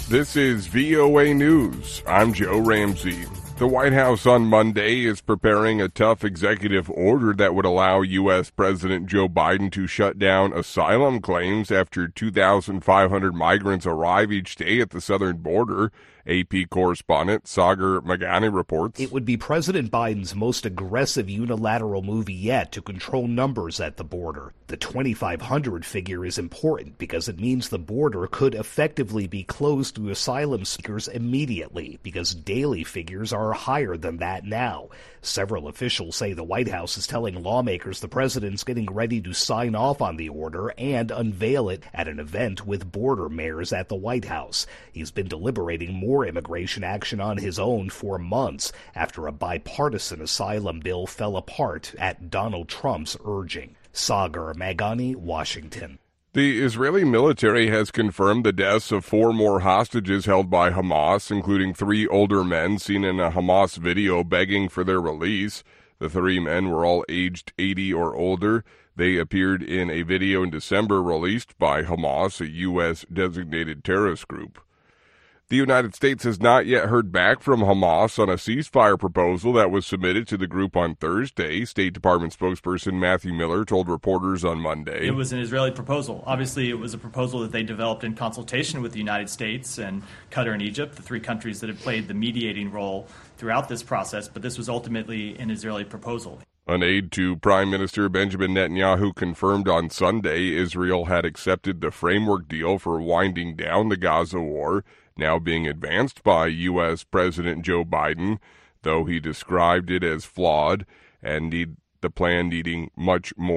This is VOA News. I'm Joe Ramsey. The White House on Monday is preparing a tough executive order that would allow U.S. President Joe Biden to shut down asylum claims after 2,500 migrants arrive each day at the southern border. AP correspondent Sagar Meghani reports. It would be President Biden's most aggressive unilateral move yet to control numbers at the border. The 2,500 figure is important because it means the border could effectively be closed to asylum seekers immediately, because daily figures are higher than that now. Several officials say the White House is telling lawmakers the president's getting ready to sign off on the order and unveil it at an event with border mayors at the White House. He's been deliberating more immigration action on his own for months after a bipartisan asylum bill fell apart at Donald Trump's urging. Sagar Meghani, Washington. The Israeli military has confirmed the deaths of 4 more hostages held by Hamas, including 3 older men seen in a Hamas video begging for their release. The 3 men were all aged 80 or older. They appeared in a video in December released by Hamas, a U.S. designated terrorist group. The United States has not yet heard back from Hamas on a ceasefire proposal that was submitted to the group on Thursday. State Department spokesperson Matthew Miller told reporters on Monday. It was an Israeli proposal. Obviously, it was a proposal that they developed in consultation with the United States and Qatar and Egypt, the 3 countries that have played the mediating role throughout this process, but this was ultimately an Israeli proposal. An aide to Prime Minister Benjamin Netanyahu confirmed on Sunday Israel had accepted the framework deal for winding down the Gaza war, now being advanced by U.S. President Joe Biden, though he described it as flawed and the plan needing much more